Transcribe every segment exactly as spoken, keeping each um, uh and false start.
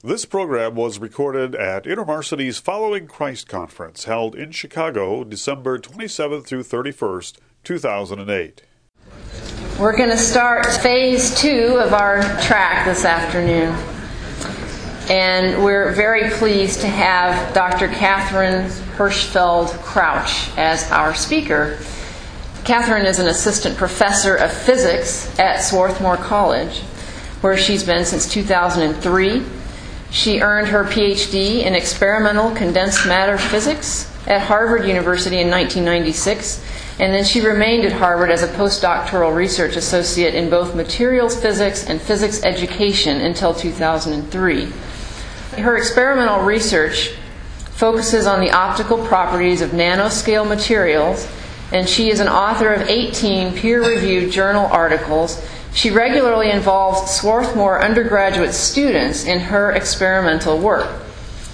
This program was recorded at InterVarsity's Following Christ Conference, held in Chicago, December twenty-seventh through thirty-first, two thousand eight. We're going to start phase two of our track this afternoon. And we're very pleased to have Doctor Catherine Hirschfeld Crouch as our speaker. Catherine is an assistant professor of physics at Swarthmore College, where she's been since two thousand three. She earned her P H D in experimental condensed matter physics at Harvard University in nineteen ninety-six, and then she remained at Harvard as a postdoctoral research associate in both materials physics and physics education until two thousand three. Her experimental research focuses on the optical properties of nanoscale materials, and she is an author of eighteen peer-reviewed journal articles. She regularly involves Swarthmore undergraduate students in her experimental work.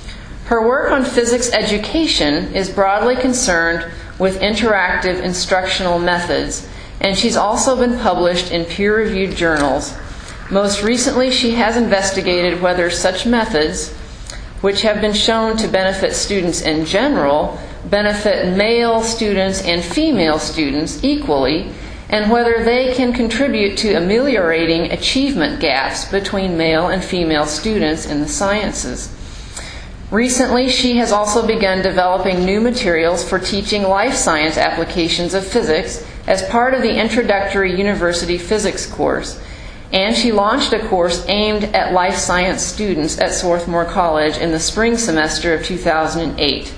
Her work on physics education is broadly concerned with interactive instructional methods, and she's also been published in peer-reviewed journals. Most recently, she has investigated whether such methods, which have been shown to benefit students in general, benefit male students and female students equally, and whether they can contribute to ameliorating achievement gaps between male and female students in the sciences. Recently, she has also begun developing new materials for teaching life science applications of physics as part of the introductory university physics course, and she launched a course aimed at life science students at Swarthmore College in the spring semester of two thousand eight.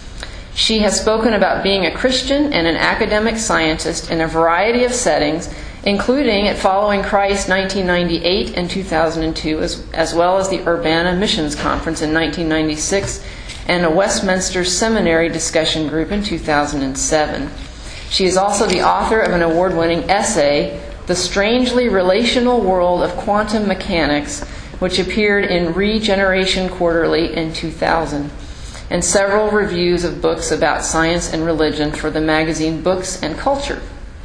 She has spoken about being a Christian and an academic scientist in a variety of settings, including at Following Christ nineteen ninety-eight and two thousand two, as, as well as the Urbana Missions Conference in nineteen ninety-six and a Westminster Seminary discussion group in two thousand seven. She is also the author of an award-winning essay, The Strangely Relational World of Quantum Mechanics, which appeared in Regeneration Quarterly in two thousand. And several reviews of books about science and religion for the magazine Books and Culture.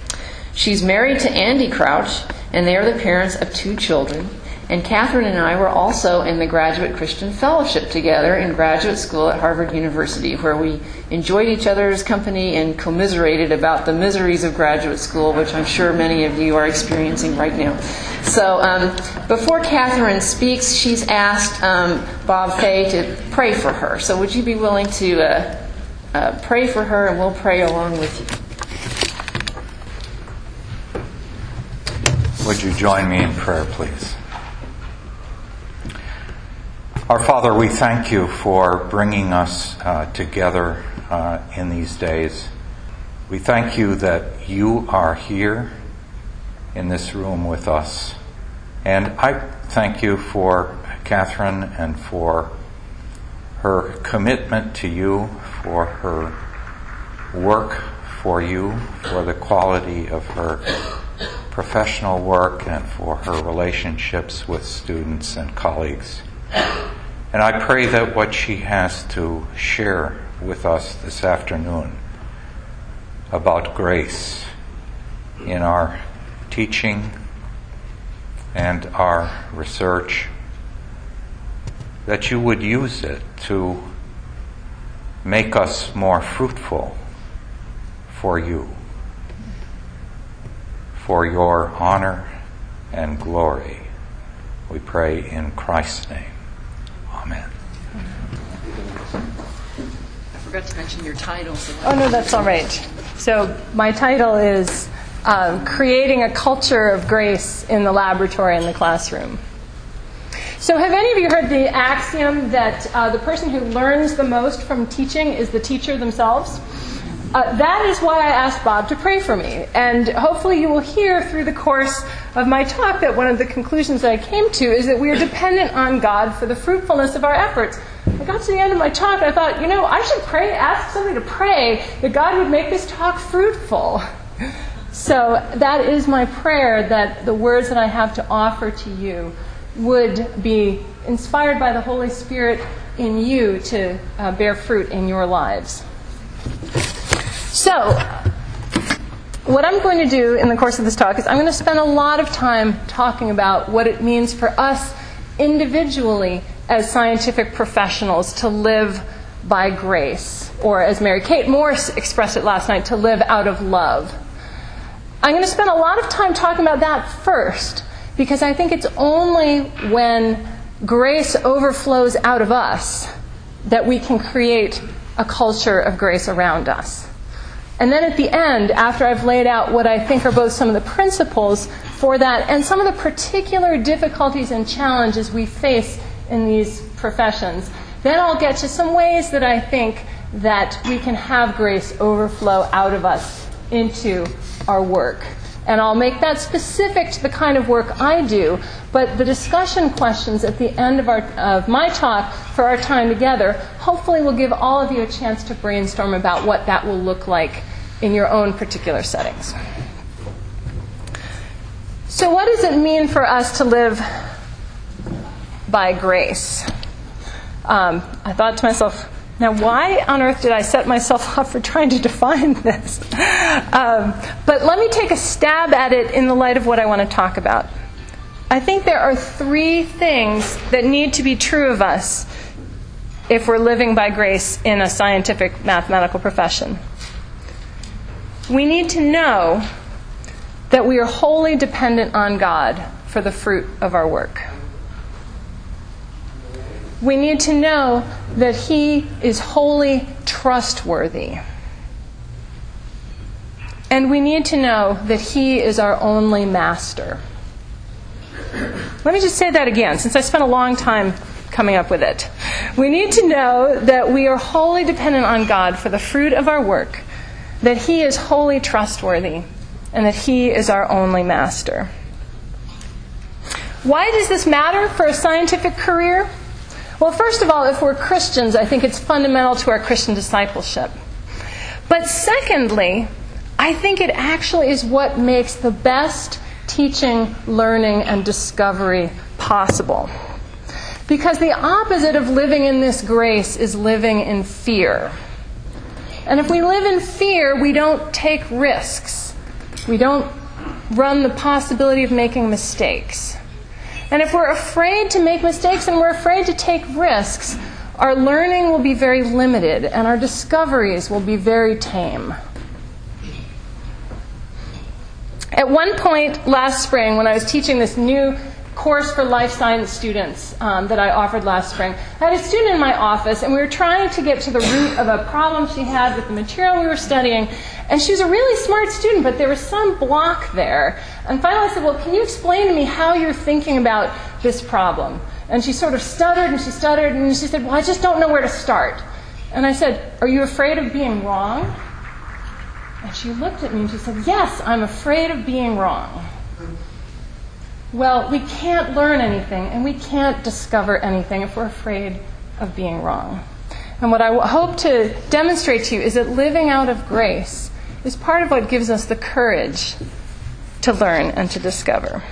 She's married to Andy Crouch, and they are the parents of two children. And Catherine and I were also in the Graduate Christian Fellowship together in graduate school at Harvard University, where we enjoyed each other's company and commiserated about the miseries of graduate school, which I'm sure many of you are experiencing right now. So um, before Catherine speaks, she's asked um, Bob Fay to pray for her. So would you be willing to uh, uh, pray for her, and we'll pray along with you. Would you join me in prayer, please? Our Father, we thank you for bringing us uh, together uh, in these days. We thank you that you are here in this room with us. And I thank you for Catherine and for her commitment to you, for her work for you, for the quality of her professional work, and for her relationships with students and colleagues. And I pray that what she has to share with us this afternoon about grace in our teaching and our research, that you would use it to make us more fruitful for you, for your honor and glory. We pray in Christ's name. Amen. I forgot to mention your title. So oh, no, that's all right. So my title is um, Creating a Culture of Grace in the Laboratory and the Classroom. So have any of you heard the axiom that uh, the person who learns the most from teaching is the teacher themselves? Uh, that is why I asked Bob to pray for me. And hopefully you will hear through the course of my talk that one of the conclusions that I came to is that we are dependent on God for the fruitfulness of our efforts. I got to the end of my talk and I thought, you know, I should pray, ask somebody to pray that God would make this talk fruitful. So that is my prayer, that the words that I have to offer to you would be inspired by the Holy Spirit in you to uh, bear fruit in your lives. So, what I'm going to do in the course of this talk is I'm going to spend a lot of time talking about what it means for us individually as scientific professionals to live by grace, or as Mary Kate Morse expressed it last night, to live out of love. I'm going to spend a lot of time talking about that first, because I think it's only when grace overflows out of us that we can create a culture of grace around us. And then at the end, after I've laid out what I think are both some of the principles for that and some of the particular difficulties and challenges we face in these professions, then I'll get to some ways that I think that we can have grace overflow out of us into our work. And I'll make that specific to the kind of work I do, but the discussion questions at the end of, our, of my talk for our time together hopefully will give all of you a chance to brainstorm about what that will look like in your own particular settings. So what does it mean for us to live by grace? Um, I thought to myself, now why on earth did I set myself up for trying to define this? Um, but let me take a stab at it in the light of what I want to talk about. I think there are three things that need to be true of us if we're living by grace in a scientific mathematical profession. We need to know that we are wholly dependent on God for the fruit of our work. We need to know that He is wholly trustworthy. And we need to know that He is our only master. Let me just say that again, since I spent a long time coming up with it. We need to know that we are wholly dependent on God for the fruit of our work, that He is wholly trustworthy, and that He is our only master. Why does this matter for a scientific career? Well, first of all, if we're Christians, I think it's fundamental to our Christian discipleship. But secondly, I think it actually is what makes the best teaching, learning, and discovery possible. Because the opposite of living in this grace is living in fear. And if we live in fear, we don't take risks. We don't run the possibility of making mistakes. And if we're afraid to make mistakes and we're afraid to take risks, our learning will be very limited and our discoveries will be very tame. At one point last spring, when I was teaching this new course for life science students um, that I offered last spring, I had a student in my office, and we were trying to get to the root of a problem she had with the material we were studying. And she was a really smart student, but there was some block there. And finally I said, well, can you explain to me how you're thinking about this problem? And she sort of stuttered and she stuttered, and she said, well, I just don't know where to start. And I said, are you afraid of being wrong? And she looked at me and she said, yes, I'm afraid of being wrong. Well, we can't learn anything and we can't discover anything if we're afraid of being wrong. And what I hope to demonstrate to you is that living out of grace is part of what gives us the courage to learn and to discover.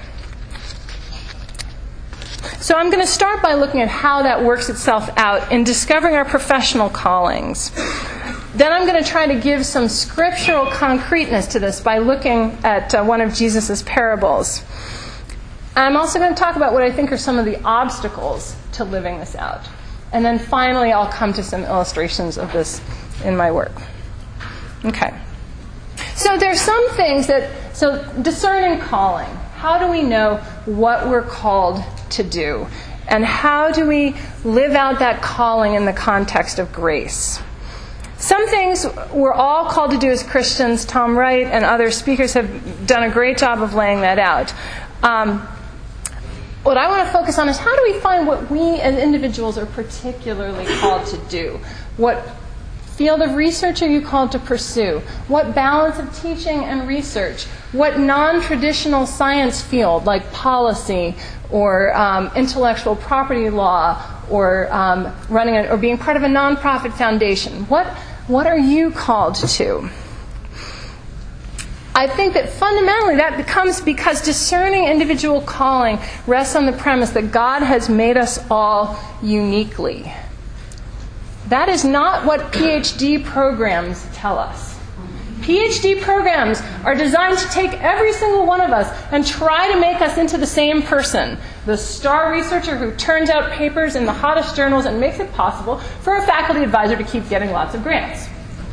So I'm going to start by looking at how that works itself out in discovering our professional callings. Then I'm going to try to give some scriptural concreteness to this by looking at uh, one of Jesus' parables. I'm also going to talk about what I think are some of the obstacles to living this out. And then finally, I'll come to some illustrations of this in my work. Okay. So there's some things that, so discerning calling. How do we know what we're called to do? And how do we live out that calling in the context of grace? Some things we're all called to do as Christians. Tom Wright and other speakers have done a great job of laying that out. Um, what I want to focus on is how do we find what we as individuals are particularly called to do? What field of research are you called to pursue? What balance of teaching and research? What non-traditional science field like policy or um, intellectual property law or um, running a, or being part of a nonprofit foundation? What what are you called to? I think that fundamentally that becomes because discerning individual calling rests on the premise that God has made us all uniquely. That is not what P H D programs tell us. P H D programs are designed to take every single one of us and try to make us into the same person. the star researcher who turns out papers in the hottest journals and makes it possible for a faculty advisor to keep getting lots of grants.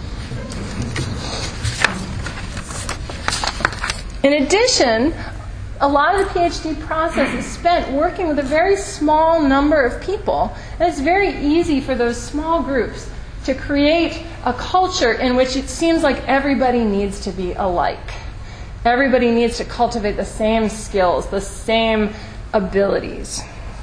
In addition, a lot of the PhD process is spent working with a very small number of people, and it's very easy for those small groups to create a culture in which it seems like everybody needs to be alike. Everybody needs to cultivate the same skills, the same abilities.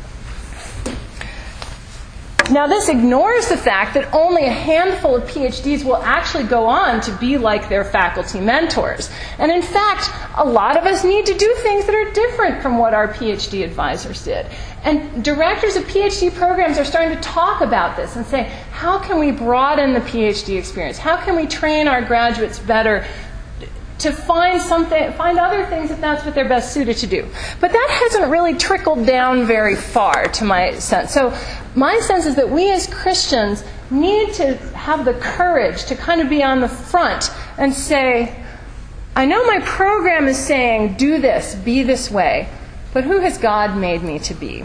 Now, this ignores the fact that only a handful of PhDs will actually go on to be like their faculty mentors. And in fact, a lot of us need to do things that are different from what our PhD advisors did. And directors of PhD programs are starting to talk about this and say, how can we broaden the PhD experience? How can we train our graduates better to find something, find other things if that's what they're best suited to do? But that hasn't really trickled down very far, to my sense. So my sense is that we as Christians need to have the courage to kind of be on the front and say, I know my program is saying, do this, be this way, but who has God made me to be?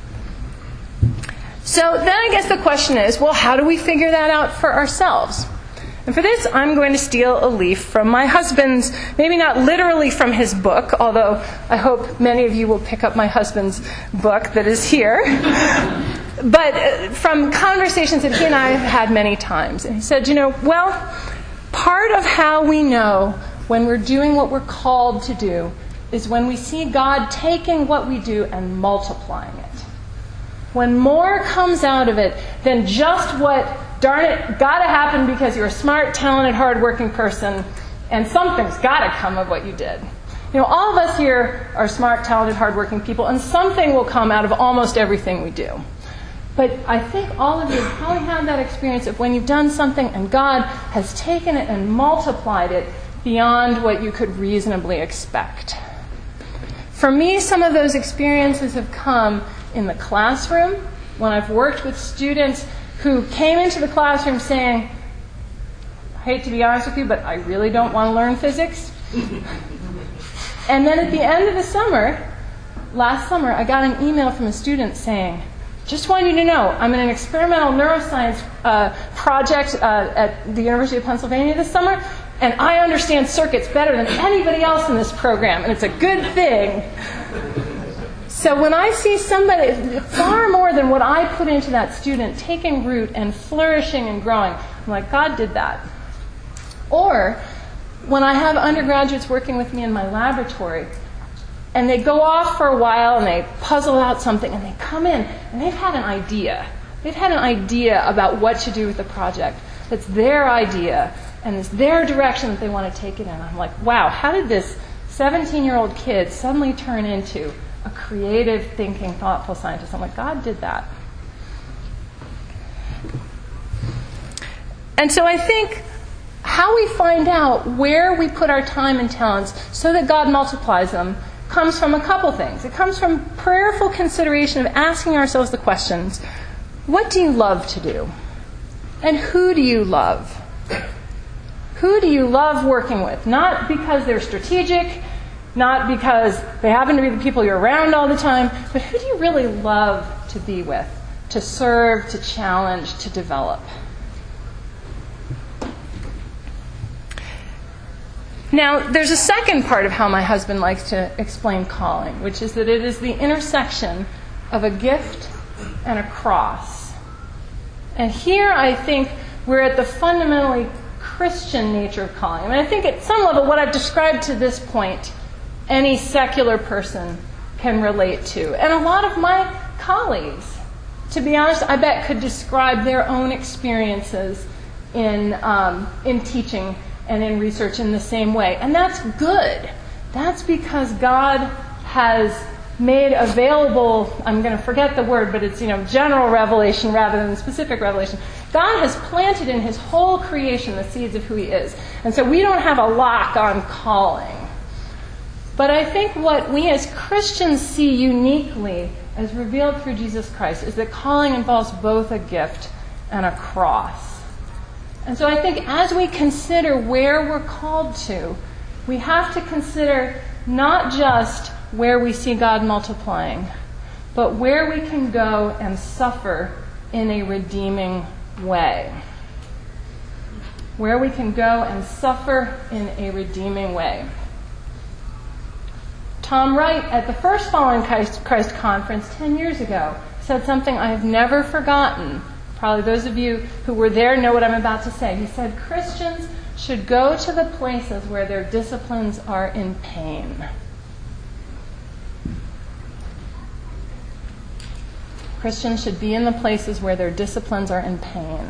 So then I guess the question is, well, how do we figure that out for ourselves? And for this, I'm going to steal a leaf from my husband's, maybe not literally from his book, although I hope many of you will pick up my husband's book that is here, but from conversations that he and I have had many times. And he said, you know, well, part of how we know when we're doing what we're called to do is when we see God taking what we do and multiplying it. When more comes out of it than just what, darn it, got to happen because you're a smart, talented, hardworking person, and something's got to come of what you did. You know, all of us here are smart, talented, hardworking people, and something will come out of almost everything we do. But I think all of you probably had that experience of when you've done something and God has taken it and multiplied it beyond what you could reasonably expect. For me, some of those experiences have come in the classroom, when I've worked with students who came into the classroom saying, I hate to be honest with you, but I really don't want to learn physics. And then at the end of the summer, last summer, I got an email from a student saying, just want you to know, I'm in an experimental neuroscience uh, project uh, at the University of Pennsylvania this summer, and I understand circuits better than anybody else in this program, and it's a good thing. So when I see somebody, far more than what I put into that student, taking root and flourishing and growing, I'm like, God did that. Or when I have undergraduates working with me in my laboratory, and they go off for a while and they puzzle out something, and they come in and they've had an idea. They've had an idea about what to do with the project. It's their idea, and it's their direction that they want to take it in. I'm like, wow, how did this seventeen-year-old kid suddenly turn into a creative, thinking, thoughtful scientist? I'm like, God did that. And so I think how we find out where we put our time and talents so that God multiplies them comes from a couple things. It comes from prayerful consideration of asking ourselves the questions, what do you love to do? And who do you love? Who do you love working with? Not because they're strategic, not because they happen to be the people you're around all the time, but who do you really love to be with, to serve, to challenge, to develop? Now, there's a second part of how my husband likes to explain calling, which is that it is the intersection of a gift and a cross. And here I think we're at the fundamentally Christian nature of calling. I mean, I think at some level what I've described to this point, any secular person can relate to. And a lot of my colleagues, to be honest, I bet could describe their own experiences in um, in teaching and in research in the same way. And that's good. That's because God has made available, I'm going to forget the word, but it's, you know, general revelation rather than specific revelation. God has planted in his whole creation the seeds of who he is. And so we don't have a lock on calling. But I think what we as Christians see uniquely as revealed through Jesus Christ is that calling involves both a gift and a cross. And so I think as we consider where we're called to, we have to consider not just where we see God multiplying, but where we can go and suffer in a redeeming way. Where we can go and suffer in a redeeming way. Tom Wright, at the first Following Christ, Christ conference ten years ago, said something I have never forgotten. Probably those of you who were there know what I'm about to say. He said, Christians should go to the places where their disciplines are in pain. Christians should be in the places where their disciplines are in pain.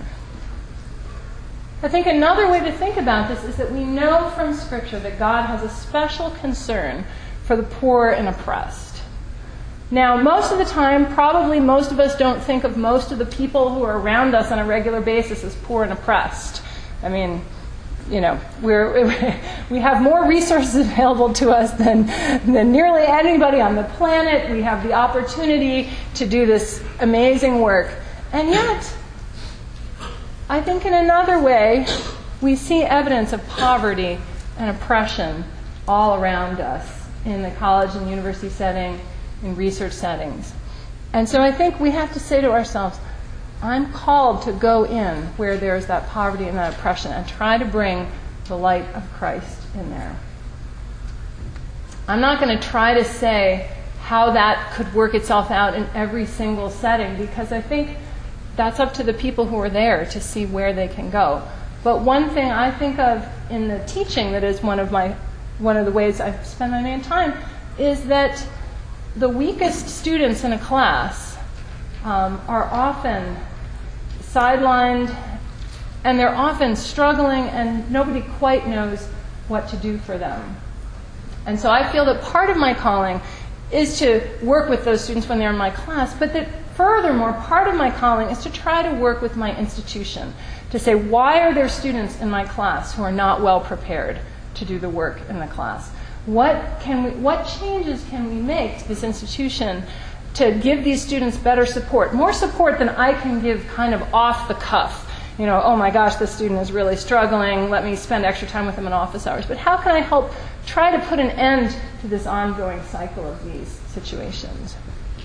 I think another way to think about this is that we know from Scripture that God has a special concern for the poor and oppressed. Now, most of the time, probably most of us don't think of most of the people who are around us on a regular basis as poor and oppressed. I mean, you know, we're, we have more resources available to us than, than nearly anybody on the planet. We have the opportunity to do this amazing work. And yet, I think in another way, we see evidence of poverty and oppression all around us in the college and university setting, in research settings. And so I think we have to say to ourselves, I'm called to go in where there's that poverty and that oppression and try to bring the light of Christ in there. I'm not going to try to say how that could work itself out in every single setting, because I think that's up to the people who are there to see where they can go. But one thing I think of in the teaching that is one of my one of the ways I spend my main time is that the weakest students in a class um, are often sidelined, and they're often struggling, and nobody quite knows what to do for them. And so I feel that part of my calling is to work with those students when they're in my class, but that furthermore, part of my calling is to try to work with my institution, to say, why are there students in my class who are not well prepared to do the work in the class? What can we, what changes can we make to this institution to give these students better support? More support than I can give kind of off the cuff. You know, oh my gosh, this student is really struggling. Let me spend extra time with them in office hours. But how can I help try to put an end to this ongoing cycle of these situations?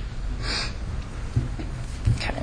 Okay.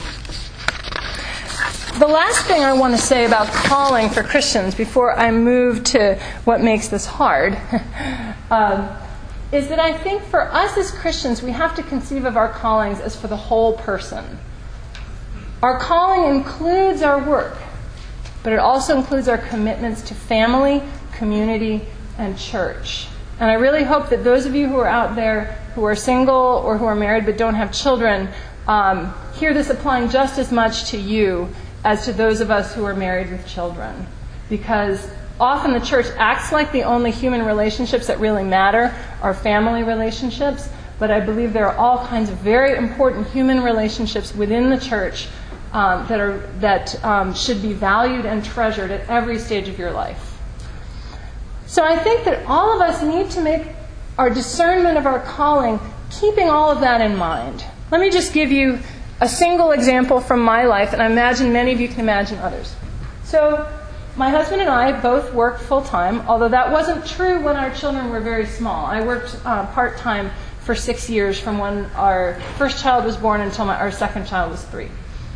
The last thing I want to say about calling for Christians before I move to what makes this hard um, is that I think for us as Christians, we have to conceive of our callings as for the whole person. Our calling includes our work, but it also includes our commitments to family, community, and church. And I really hope that those of you who are out there who are single or who are married but don't have children um, hear this applying just as much to you as to those of us who are married with children. Because often the church acts like the only human relationships that really matter are family relationships, but I believe there are all kinds of very important human relationships within the church um, that are that um, should be valued and treasured at every stage of your life. So I think that all of us need to make our discernment of our calling keeping all of that in mind. Let me just give you a single example from my life, and I imagine many of you can imagine others. So my husband and I both work full-time, although that wasn't true when our children were very small. I worked uh, part-time for six years from when our first child was born until my, our second child was three.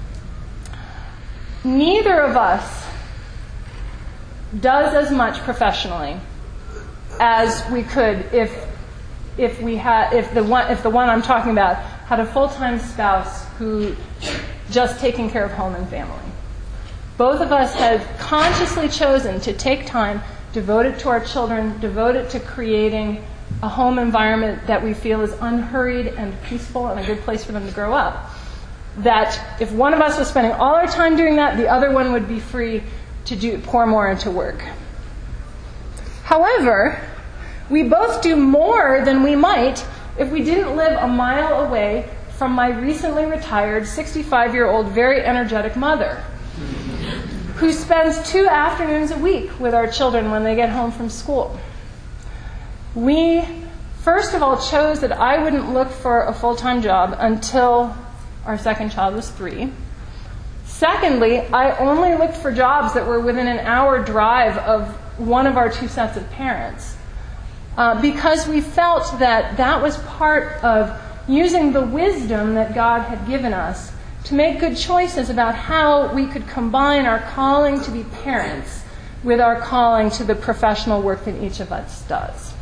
Neither of us does as much professionally as we could if if we had if the one if the one I'm talking about had a full-time spouse who just taking care of home and family. Both of us have consciously chosen to take time, devote it to our children, devote it to creating a home environment that we feel is unhurried and peaceful and a good place for them to grow up. That if one of us was spending all our time doing that, the other one would be free to do pour more into work. However, we both do more than we might if we didn't live a mile away from my recently retired sixty-five-year-old very energetic mother, who spends two afternoons a week with our children when they get home from school. We, first of all, chose that I wouldn't look for a full-time job until our second child was three. Secondly, I only looked for jobs that were within an hour drive of one of our two sets of parents, uh, because we felt that that was part of using the wisdom that God had given us to make good choices about how we could combine our calling to be parents with our calling to the professional work that each of us does.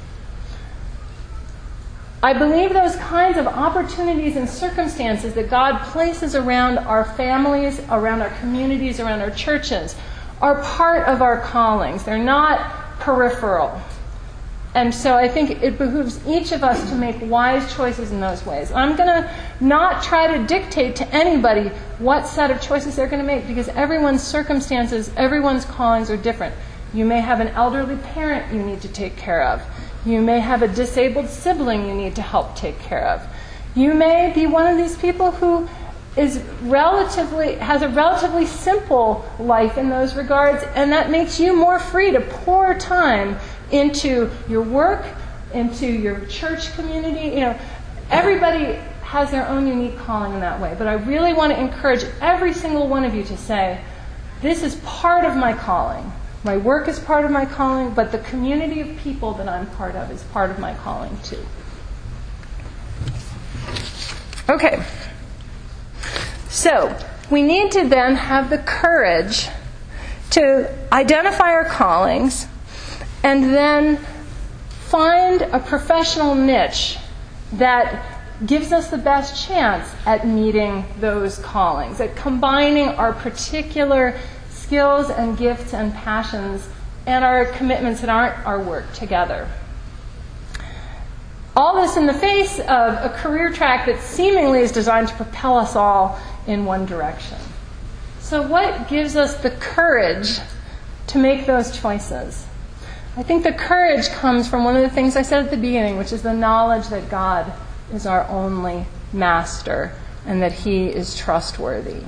I believe those kinds of opportunities and circumstances that God places around our families, around our communities, around our churches, are part of our callings. They're not peripheral. And so I think it behooves each of us to make wise choices in those ways. I'm going to not try to dictate to anybody what set of choices they're going to make, because everyone's circumstances, everyone's callings are different. You may have an elderly parent you need to take care of. You may have a disabled sibling you need to help take care of. You may be one of these people who is relatively has a relatively simple life in those regards, and that makes you more free to pour time into your work, into your church community. You know, everybody has their own unique calling in that way. But I really want to encourage every single one of you to say, this is part of my calling. My work is part of my calling, but the community of people that I'm part of is part of my calling too. Okay. So, we need to then have the courage to identify our callings and then find a professional niche that gives us the best chance at meeting those callings, at combining our particular skills and gifts and passions and our commitments that aren't our work together. All this in the face of a career track that seemingly is designed to propel us all in one direction. So what gives us the courage to make those choices? I think the courage comes from one of the things I said at the beginning, which is the knowledge that God is our only master and that He is trustworthy.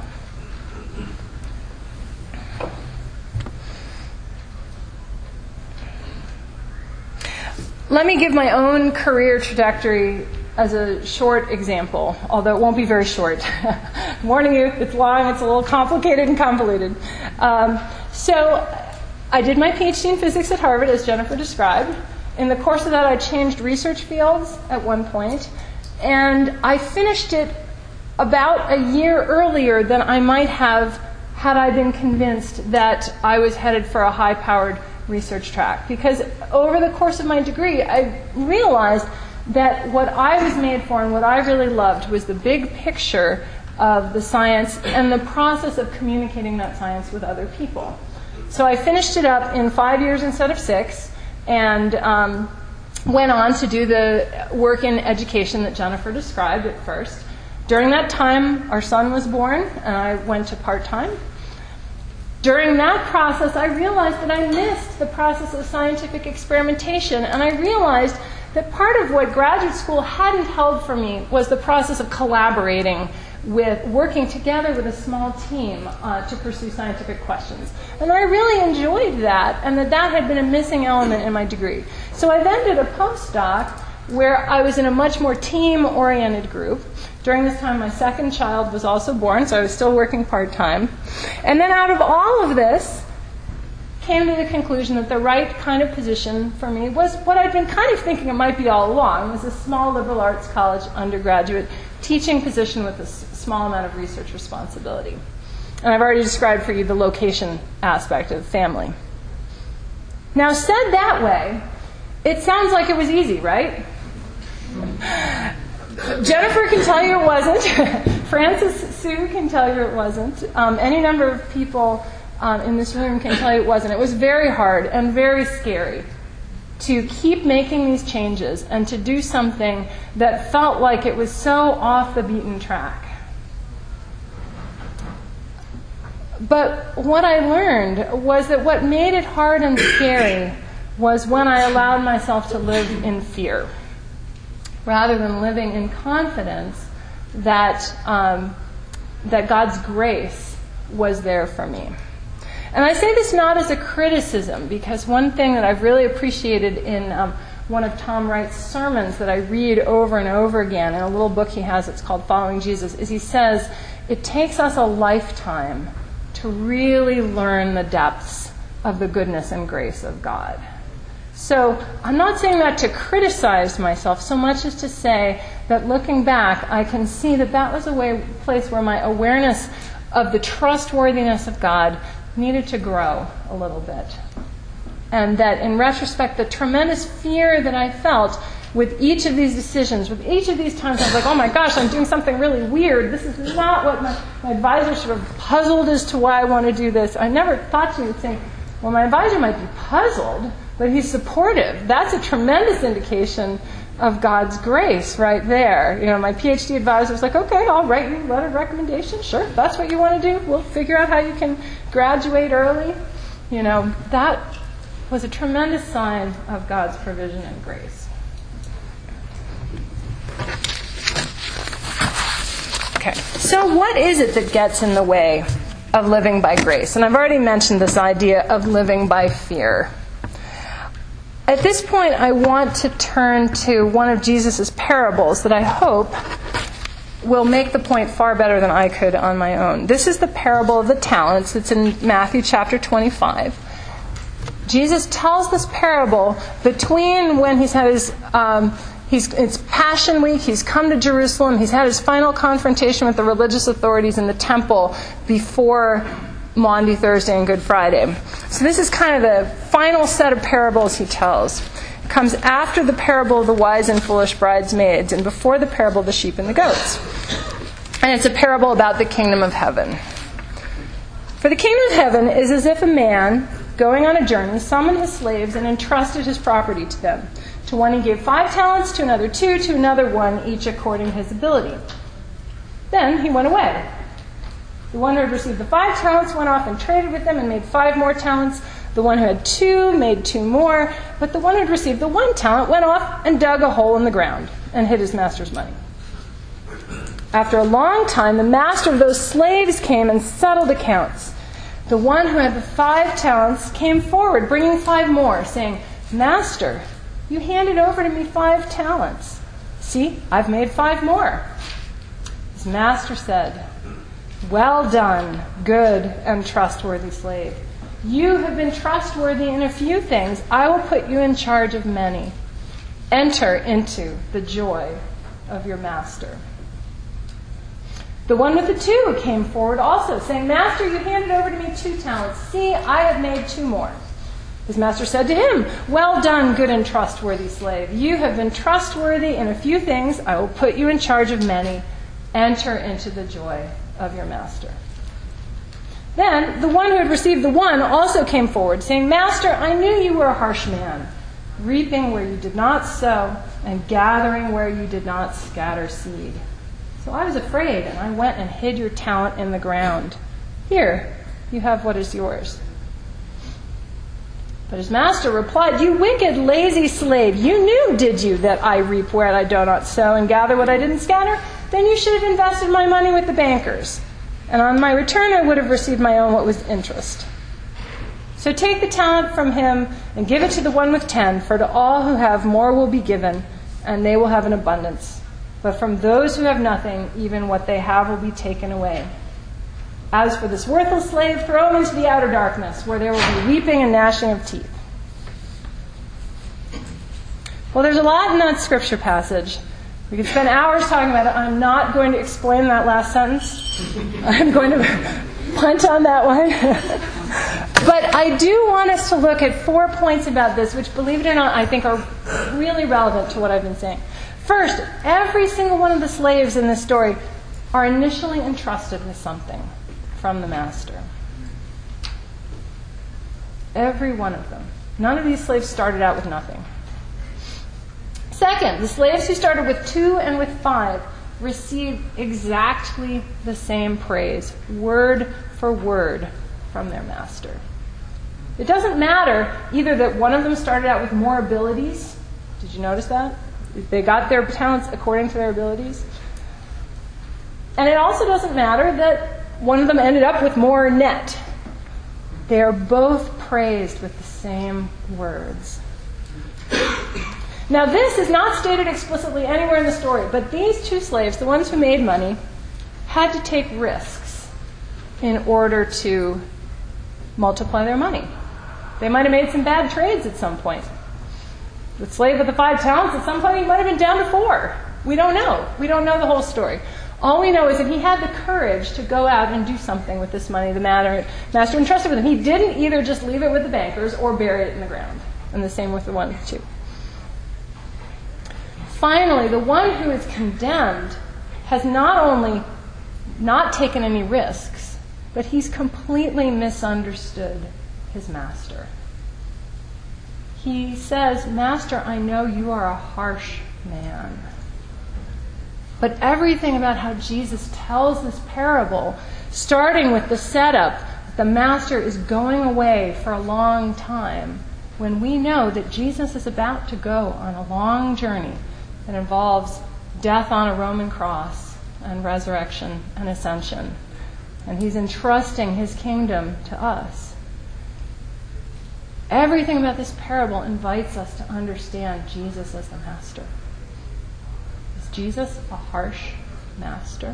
Let me give my own career trajectory as a short example, although it won't be very short. I'm warning you, it's long, it's a little complicated and convoluted. Um, so I did my PhD in physics at Harvard, as Jennifer described. In the course of that, I changed research fields at one point, and I finished it about a year earlier than I might have had I been convinced that I was headed for a high-powered research track. Because over the course of my degree, I realized that what I was made for and what I really loved was the big picture of the science and the process of communicating that science with other people. So I finished it up in five years instead of six, and um, went on to do the work in education that Jennifer described at first. During that time, our son was born, and I went to part-time. During that process, I realized that I missed the process of scientific experimentation, and I realized that part of what graduate school hadn't held for me was the process of collaborating with, working together with a small team uh, to pursue scientific questions. And I really enjoyed that, and that that had been a missing element in my degree. So I then did a postdoc where I was in a much more team-oriented group. During this time, my second child was also born, so I was still working part-time. And then out of all of this, came to the conclusion that the right kind of position for me was what I'd been kind of thinking it might be all along, was a small liberal arts college undergraduate teaching position with a s- small amount of research responsibility. And I've already described for you the location aspect of family. Now, said that way, it sounds like it was easy, right? Jennifer can tell you it wasn't. Frances Sue can tell you it wasn't. Um, any number of people um, in this room can tell you it wasn't. It was very hard and very scary to keep making these changes and to do something that felt like it was so off the beaten track. But what I learned was that what made it hard and scary was when I allowed myself to live in fear, rather than living in confidence that um, that God's grace was there for me. And I say this not as a criticism, because one thing that I've really appreciated in um, one of Tom Wright's sermons that I read over and over again in a little book he has, it's called Following Jesus, is he says, it takes us a lifetime to really learn the depths of the goodness and grace of God. So I'm not saying that to criticize myself so much as to say that looking back, I can see that that was a way, place where my awareness of the trustworthiness of God needed to grow a little bit. And that in retrospect, the tremendous fear that I felt with each of these decisions, with each of these times, I was like, oh my gosh, I'm doing something really weird. This is not what my, my advisor sort of puzzled as to why I want to do this. I never thought she would think, well, my advisor might be puzzled, but he's supportive. That's a tremendous indication of God's grace right there. You know, my PhD advisor was like, okay, I'll write you a letter of recommendation. Sure, if that's what you want to do. We'll figure out how you can graduate early. You know, that was a tremendous sign of God's provision and grace. Okay, so what is it that gets in the way of living by grace? And I've already mentioned this idea of living by fear. At this point, I want to turn to one of Jesus' parables that I hope will make the point far better than I could on my own. This is the parable of the talents. It's in Matthew chapter twenty-five. Jesus tells this parable between when he's had his... Um, He's, it's Passion Week. He's come to Jerusalem. He's had his final confrontation with the religious authorities in the temple before Maundy Thursday and Good Friday. So this is kind of the final set of parables he tells. It comes after the parable of the wise and foolish bridesmaids and before the parable of the sheep and the goats. And it's a parable about the kingdom of heaven. For the kingdom of heaven is as if a man, going on a journey, summoned his slaves and entrusted his property to them. To one he gave five talents, to another two, to another one, each according to his ability. Then he went away. The one who had received the five talents went off and traded with them and made five more talents. The one who had two made two more. But the one who had received the one talent went off and dug a hole in the ground and hid his master's money. After a long time, the master of those slaves came and settled accounts. The one who had the five talents came forward, bringing five more, saying, Master, you handed over to me five talents. See, I've made five more. His master said, Well done, good and trustworthy slave. You have been trustworthy in a few things. I will put you in charge of many. Enter into the joy of your master. The one with the two came forward also, saying, Master, you handed over to me two talents. See, I have made two more. His master said to him, Well done, good and trustworthy slave. You have been trustworthy in a few things. I will put you in charge of many. Enter into the joy of your master. Then the one who had received the one also came forward, saying, Master, I knew you were a harsh man, reaping where you did not sow and gathering where you did not scatter seed. So I was afraid, and I went and hid your talent in the ground. Here, you have what is yours. But his master replied, You wicked, lazy slave, you knew, did you, that I reap where I do not sow and gather what I didn't scatter? Then you should have invested my money with the bankers, and on my return I would have received my own what was interest. So take the talent from him and give it to the one with ten, for to all who have more will be given, and they will have an abundance. But from those who have nothing, even what they have will be taken away. As for this worthless slave, throw him into the outer darkness, where there will be weeping and gnashing of teeth. Well, there's a lot in that scripture passage. We could spend hours talking about it. I'm not going to explain that last sentence. I'm going to punt on that one. But I do want us to look at four points about this, which, believe it or not, I think are really relevant to what I've been saying. First, every single one of the slaves in this story are initially entrusted with something from the master. Every one of them. None of these slaves started out with nothing. Second, the slaves who started with two and with five received exactly the same praise, word for word, from their master. It doesn't matter either that one of them started out with more abilities. Did you notice that? They got their talents according to their abilities. And it also doesn't matter that one of them ended up with more net. They are both praised with the same words. Now, this is not stated explicitly anywhere in the story, but these two slaves, the ones who made money, had to take risks in order to multiply their money. They might have made some bad trades at some point. The slave with the five talents, at some point, he might have been down to four. We don't know. We don't know the whole story. All we know is that he had the courage to go out and do something with this money the master entrusted with him. He didn't either just leave it with the bankers or bury it in the ground. And the same with the one, too. Finally, the one who is condemned has not only not taken any risks, but he's completely misunderstood his master. He says, "Master, I know you are a harsh man." But everything about how Jesus tells this parable, starting with the setup, that the master is going away for a long time, when we know that Jesus is about to go on a long journey that involves death on a Roman cross and resurrection and ascension. And he's entrusting his kingdom to us. Everything about this parable invites us to understand Jesus as the master. Is Jesus a harsh master?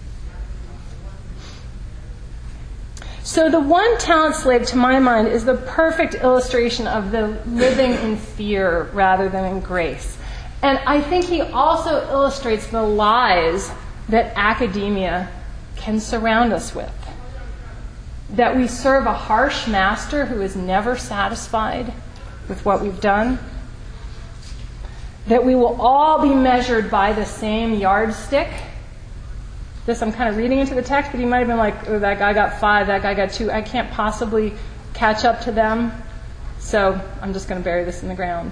So the one talent slave, to my mind, is the perfect illustration of the living in fear rather than in grace. And I think he also illustrates the lies that academia can surround us with. That we serve a harsh master who is never satisfied with what we've done. That we will all be measured by the same yardstick. This I'm kind of reading into the text, but he might have been like, oh, that guy got five, that guy got two. I can't possibly catch up to them, so I'm just going to bury this in the ground.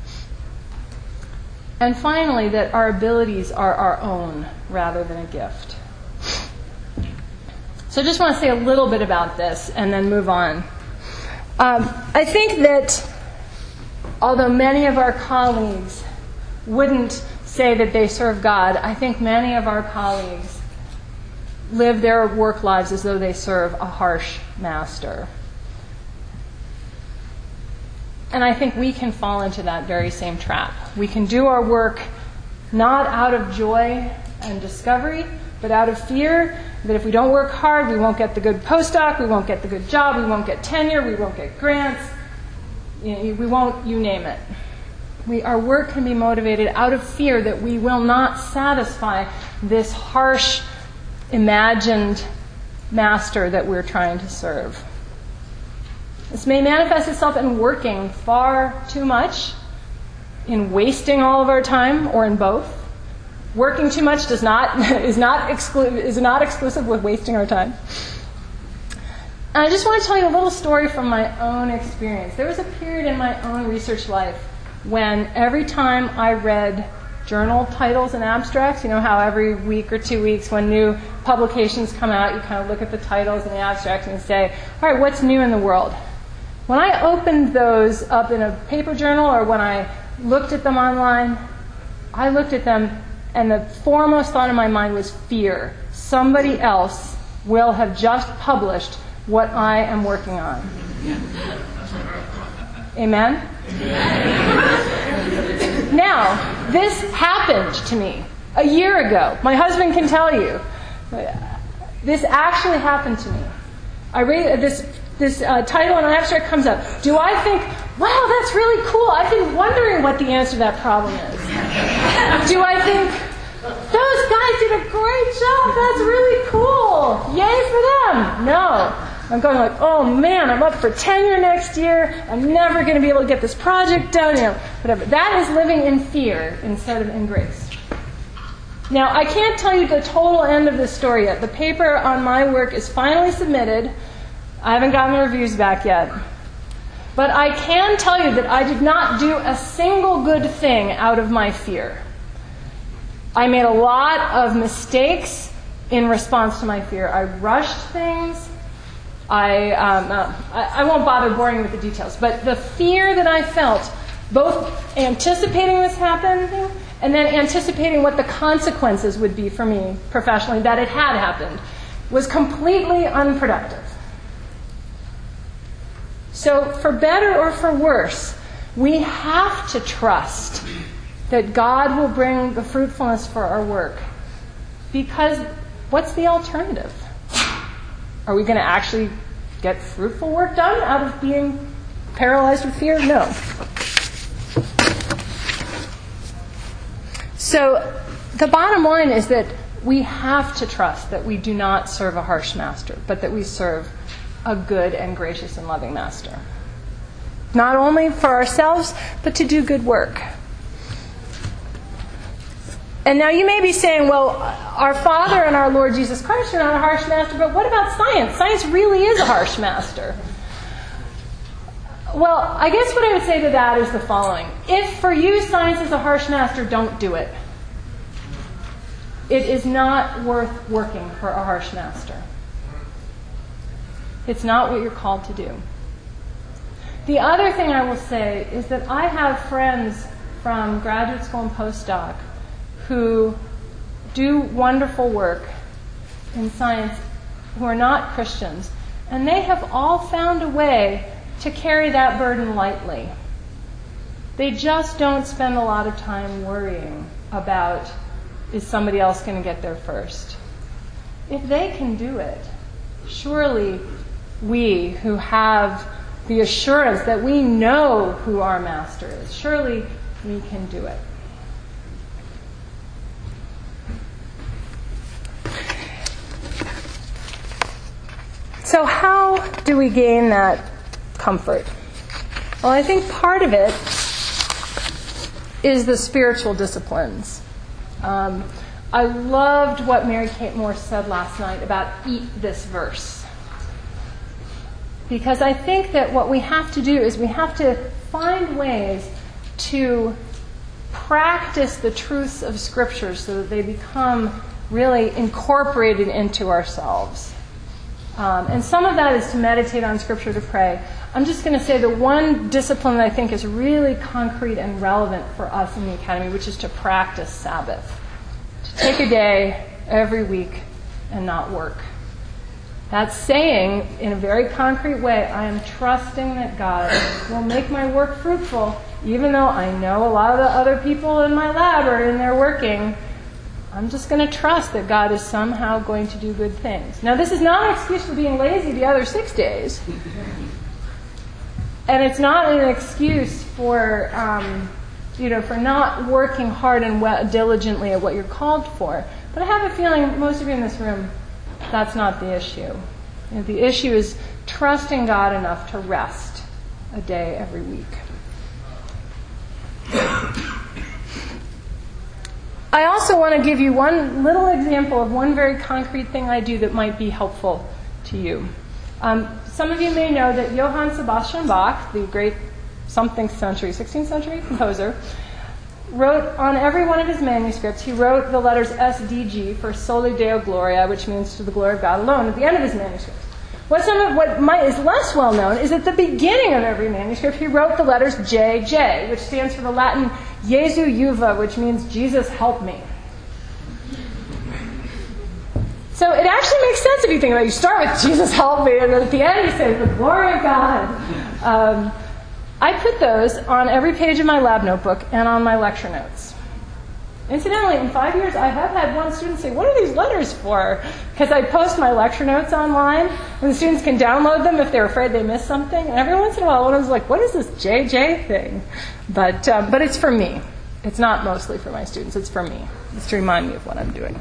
And finally, that our abilities are our own rather than a gift. So I just want to say a little bit about this and then move on. Um, I think that although many of our colleagues wouldn't say that they serve God, I think many of our colleagues live their work lives as though they serve a harsh master. And I think we can fall into that very same trap. We can do our work not out of joy and discovery, but out of fear that if we don't work hard, we won't get the good postdoc, we won't get the good job, we won't get tenure, we won't get grants, you know, we won't, you name it. We, our work can be motivated out of fear that we will not satisfy this harsh, imagined master that we're trying to serve. This may manifest itself in working far too much, in wasting all of our time, or in both. Working too much does not is not exclu- is not exclusive with wasting our time. And I just want to tell you a little story from my own experience. There was a period in my own research life when every time I read journal titles and abstracts, you know how every week or two weeks when new publications come out, you kind of look at the titles and the abstracts and say, all right, what's new in the world? When I opened those up in a paper journal or when I looked at them online, I looked at them and the foremost thought in my mind was fear. Somebody else will have just published what I am working on. Amen? Now, this happened to me a year ago. My husband can tell you. This actually happened to me. I read this this uh, title and an abstract comes up. Do I think, wow, that's really cool. I've been wondering what the answer to that problem is. Do I think, those guys did a great job. That's really cool. Yay for them. No. I'm going like, oh man, I'm up for tenure next year. I'm never going to be able to get this project done. You know, whatever. That is living in fear instead of in grace. Now, I can't tell you the total end of this story yet. The paper on my work is finally submitted. I haven't gotten the reviews back yet. But I can tell you that I did not do a single good thing out of my fear. I made a lot of mistakes in response to my fear. I rushed things. I, um, uh, I I won't bother boring you with the details, but the fear that I felt, both anticipating this happening and then anticipating what the consequences would be for me professionally, that it had happened, was completely unproductive. So for better or for worse, we have to trust that God will bring the fruitfulness for our work. Because what's the alternative? Are we going to actually get fruitful work done out of being paralyzed with fear? No. So the bottom line is that we have to trust that we do not serve a harsh master, but that we serve a good and gracious and loving master. Not only for ourselves, but to do good work. And now you may be saying, well, our Father and our Lord Jesus Christ are not a harsh master, but what about science? Science really is a harsh master. Well, I guess what I would say to that is the following. If for you science is a harsh master, don't do it. It is not worth working for a harsh master. It's not what you're called to do. The other thing I will say is that I have friends from graduate school and postdoc who do wonderful work in science who are not Christians, and they have all found a way to carry that burden lightly. They just don't spend a lot of time worrying about, is somebody else going to get there first? If they can do it, surely we who have the assurance that we know who our master is, surely we can do it. So how do we gain that comfort? Well, I think part of it is the spiritual disciplines. Um, I loved what Mary Kate Moore said last night about eat this verse. Because I think that what we have to do is we have to find ways to practice the truths of Scripture so that they become really incorporated into ourselves. Um, and some of that is to meditate on Scripture, to pray. I'm just going to say the one discipline that I think is really concrete and relevant for us in the Academy, which is to practice Sabbath. To take a day every week and not work. That's saying, in a very concrete way, I am trusting that God will make my work fruitful, even though I know a lot of the other people in my lab are in there working. I'm just going to trust that God is somehow going to do good things. Now, this is not an excuse for being lazy the other six days. And it's not an excuse for, um, you know, for not working hard and well, diligently at what you're called for. But I have a feeling most of you in this room, that's not the issue. You know, the issue is trusting God enough to rest a day every week. I also want to give you one little example of one very concrete thing I do that might be helpful to you. Um, some of you may know that Johann Sebastian Bach, the great something century, sixteenth century composer, wrote on every one of his manuscripts, he wrote the letters S D G for Soli Deo Gloria, which means to the glory of God alone, at the end of his manuscripts. What, some of, what might, is less well known is at the beginning of every manuscript, he wrote the letters J J, which stands for the Latin Jesu Juva, which means Jesus help me. So it actually makes sense if you think about it. You start with Jesus help me, and then at the end you say the glory of God. Um, I put those on every page of my lab notebook and on my lecture notes. Incidentally, in five years, I have had one student say, what are these letters for? Because I post my lecture notes online, and the students can download them if they're afraid they missed something. And every once in a while, one of them's like, what is this J J thing? But, um, but it's for me. It's not mostly for my students. It's for me. It's to remind me of what I'm doing.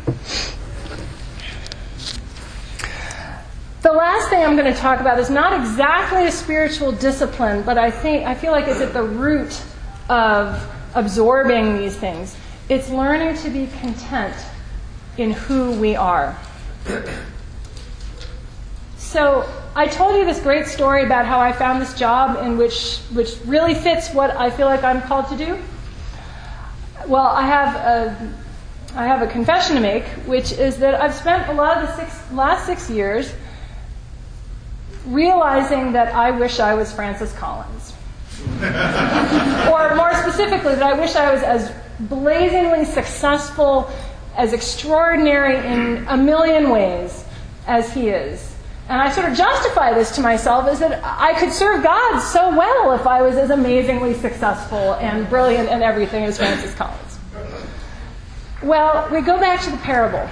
The last thing I'm going to talk about is not exactly a spiritual discipline, but I think I feel like it's at the root of absorbing these things. It's learning to be content in who we are. So I told you this great story about how I found this job in which which really fits what I feel like I'm called to do. Well, I have a I have a confession to make, which is that I've spent a lot of the six, last six years realizing that I wish I was Francis Collins. Or more specifically, that I wish I was as blazingly successful, as extraordinary in a million ways as he is. And I sort of justify this to myself as that I could serve God so well if I was as amazingly successful and brilliant and everything as Francis Collins. Well, we go back to the parable.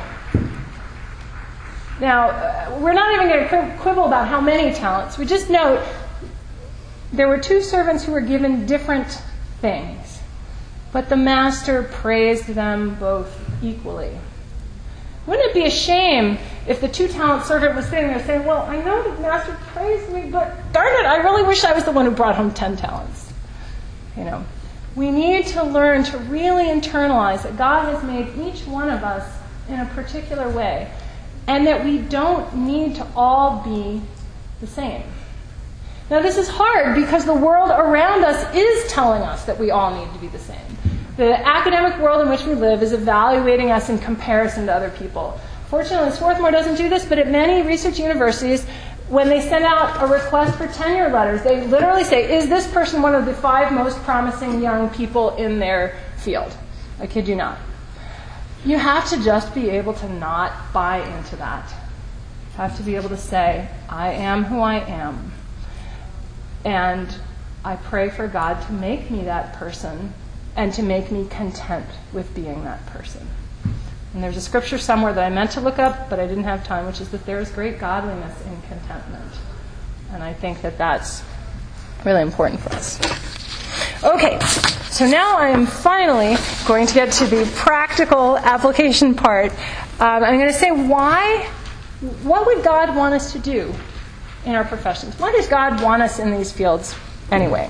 Now, uh, we're not even going to quibble about how many talents. We just note there were two servants who were given different things, but the master praised them both equally. Wouldn't it be a shame if the two-talent servant was sitting there saying, well, I know the master praised me, but darn it, I really wish I was the one who brought home ten talents. You know, we need to learn to really internalize that God has made each one of us in a particular way, and that we don't need to all be the same. Now, this is hard because the world around us is telling us that we all need to be the same. The academic world in which we live is evaluating us in comparison to other people. Fortunately, Swarthmore doesn't do this, but at many research universities, when they send out a request for tenure letters, they literally say, is this person one of the five most promising young people in their field? I kid you not. You have to just be able to not buy into that. You have to be able to say, I am who I am. And I pray for God to make me that person and to make me content with being that person. And there's a scripture somewhere that I meant to look up, but I didn't have time, which is that there is great godliness in contentment. And I think that that's really important for us. Okay, so now I am finally going to get to the practical application part. Um, I'm going to say why, what would God want us to do in our professions? Why does God want us in these fields anyway?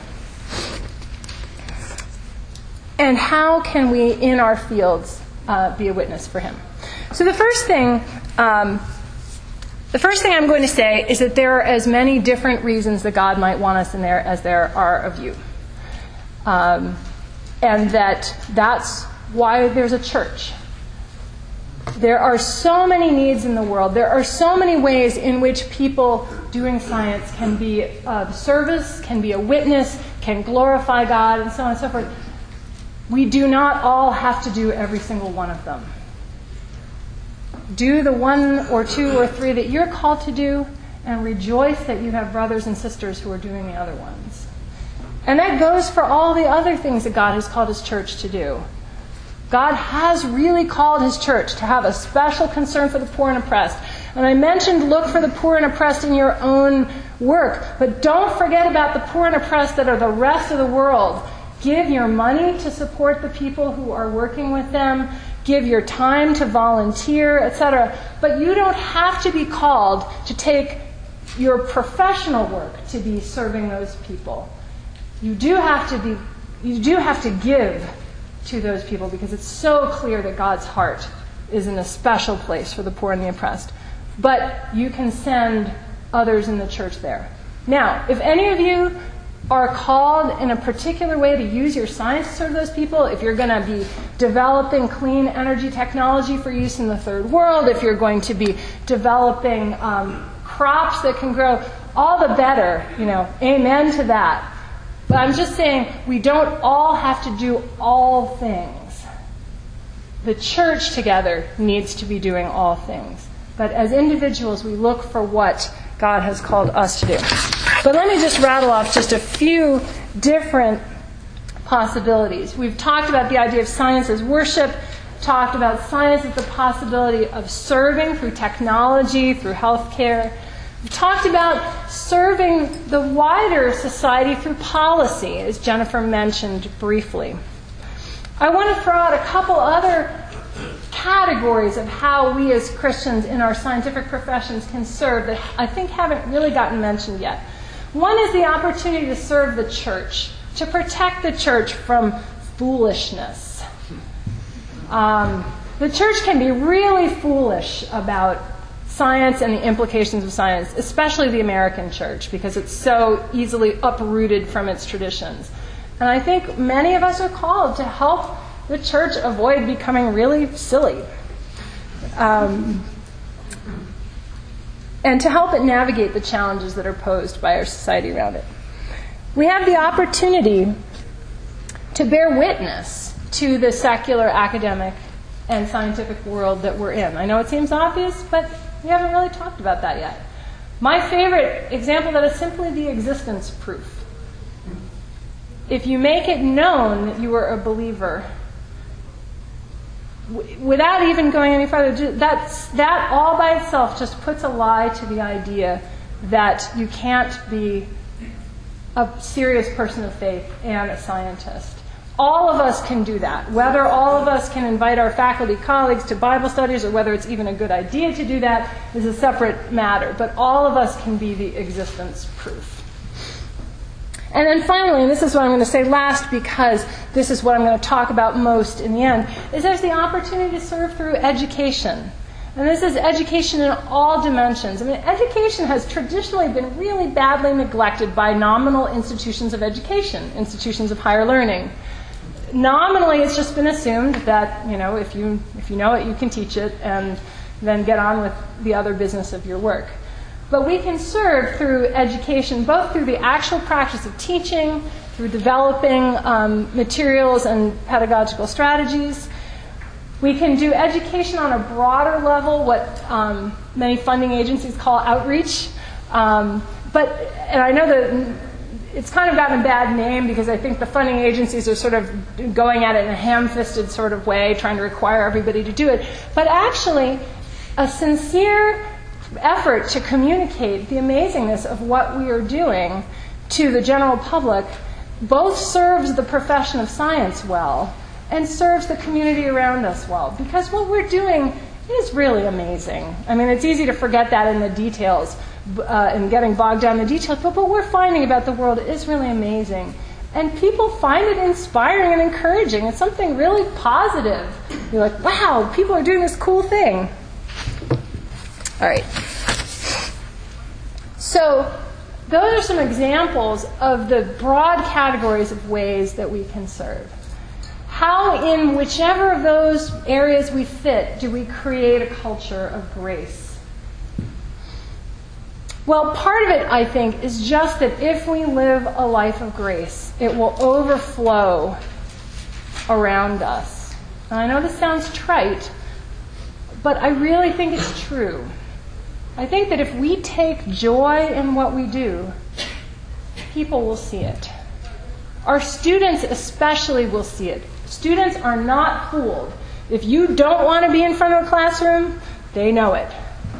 And how can we, in our fields, uh, be a witness for Him? So the first thing, um, the first thing I'm going to say is that there are as many different reasons that God might want us in there as there are of you, um, and that that's why there's a church. There are so many needs in the world. There are so many ways in which people doing science can be of service, can be a witness, can glorify God, and so on and so forth. We do not all have to do every single one of them. Do the one or two or three that you're called to do, and rejoice that you have brothers and sisters who are doing the other ones. And that goes for all the other things that God has called His church to do. God has really called His church to have a special concern for the poor and oppressed. And I mentioned look for the poor and oppressed in your own work. But don't forget about the poor and oppressed that are the rest of the world. Give your money to support the people who are working with them. Give your time to volunteer, et cetera. But you don't have to be called to take your professional work to be serving those people. You do have to be, you do have to give to those people because it's so clear that God's heart is in a special place for the poor and the oppressed. But you can send others in the church there. Now, if any of you are called in a particular way to use your science to serve those people, if you're going to be developing clean energy technology for use in the third world, if you're going to be developing um, crops that can grow, all the better, you know, amen to that. But I'm just saying we don't all have to do all things. The church together needs to be doing all things. But as individuals, we look for what God has called us to do. But let me just rattle off just a few different possibilities. We've talked about the idea of science as worship, talked about science as the possibility of serving through technology, through healthcare. We've talked about serving the wider society through policy, as Jennifer mentioned briefly. I want to throw out a couple other categories of how we as Christians in our scientific professions can serve that I think haven't really gotten mentioned yet. One is the opportunity to serve the church, to protect the church from foolishness. Um, the church can be really foolish about science and the implications of science, especially the American church, because it's so easily uprooted from its traditions. And I think many of us are called to help the church avoid becoming really silly. Um, and to help it navigate the challenges that are posed by our society around it. We have the opportunity to bear witness to the secular, academic, and scientific world that we're in. I know it seems obvious, but we haven't really talked about that yet. My favorite example of that is simply the existence proof. If you make it known that you are a believer, without even going any further, that's, that all by itself just puts a lie to the idea that you can't be a serious person of faith and a scientist. All of us can do that. Whether all of us can invite our faculty colleagues to Bible studies or whether it's even a good idea to do that is a separate matter. But all of us can be the existence proof. And then finally, and this is what I'm going to say last because this is what I'm going to talk about most in the end, is there's the opportunity to serve through education. And this is education in all dimensions. I mean, education has traditionally been really badly neglected by nominal institutions of education, institutions of higher learning. Nominally, it's just been assumed that, you know, if you if you know it, you can teach it, and then get on with the other business of your work. But we can serve through education, both through the actual practice of teaching, through developing um, materials and pedagogical strategies. We can do education on a broader level, what um, many funding agencies call outreach. Um, but, and I know that it's kind of gotten a bad name because I think the funding agencies are sort of going at it in a ham-fisted sort of way, trying to require everybody to do it. But actually, a sincere effort to communicate the amazingness of what we are doing to the general public both serves the profession of science well and serves the community around us well. Because what we're doing is really amazing. I mean, it's easy to forget that in the details uh, and getting bogged down in the details, but what we're finding about the world is really amazing. And people find it inspiring and encouraging. It's something really positive. You're like, wow, people are doing this cool thing. All right. So those are some examples of the broad categories of ways that we can serve. How, in whichever of those areas we fit, do we create a culture of grace? Well, part of it, I think, is just that if we live a life of grace, it will overflow around us. And I know this sounds trite, but I really think it's true. I think that if we take joy in what we do, people will see it. Our students especially will see it. Students are not fooled. If you don't want to be in front of a classroom, they know it.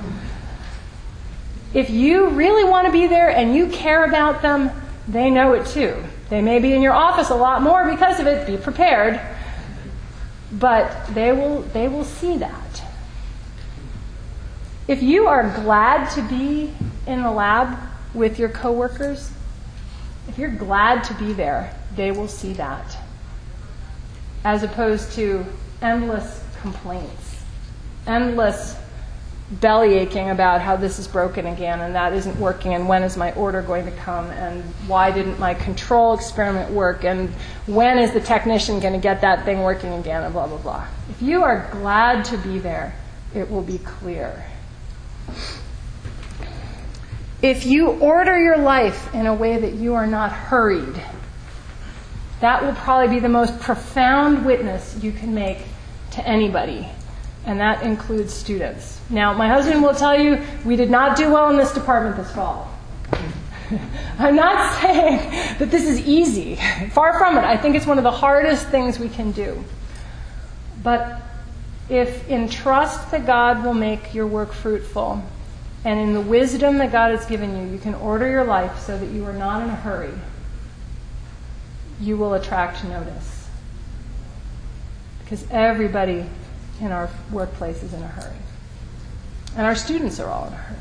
If you really want to be there and you care about them, they know it too. They may be in your office a lot more because of it. Be prepared. But they will, they will see that. If you are glad to be in the lab with your coworkers, if you're glad to be there, they will see that. As opposed to endless complaints, endless belly aching about how this is broken again and that isn't working and when is my order going to come and why didn't my control experiment work and when is the technician going to get that thing working again and blah, blah, blah. If you are glad to be there, it will be clear. If you order your life in a way that you are not hurried, that will probably be the most profound witness you can make to anybody, and that includes students. Now, my husband will tell you we did not do well in this department this fall. I'm not saying that this is easy. Far from it. I think it's one of the hardest things we can do. But if in trust that God will make your work fruitful, and in the wisdom that God has given you, you can order your life so that you are not in a hurry, you will attract notice. Because everybody in our workplace is in a hurry. And our students are all in a hurry.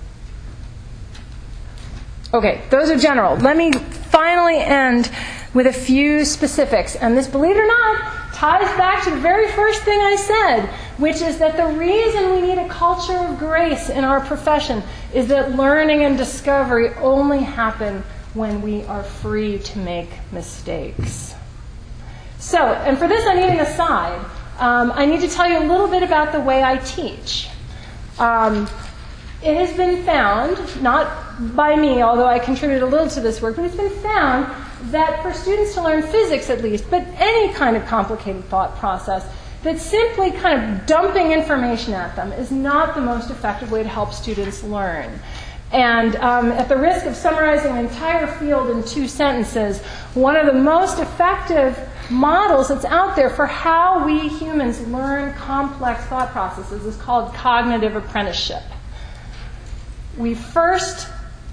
Okay, those are general. Let me finally end with a few specifics. And this, believe it or not, ties back to the very first thing I said, which is that the reason we need a culture of grace in our profession is that learning and discovery only happen when we are free to make mistakes. So, and for this I need an aside. Um, I need to tell you a little bit about the way I teach. Um, it has been found, not by me, although I contributed a little to this work, but it's been found that for students to learn physics at least, but any kind of complicated thought process, that simply kind of dumping information at them is not the most effective way to help students learn. And um, at the risk of summarizing an entire field in two sentences, one of the most effective models that's out there for how we humans learn complex thought processes is called cognitive apprenticeship. We first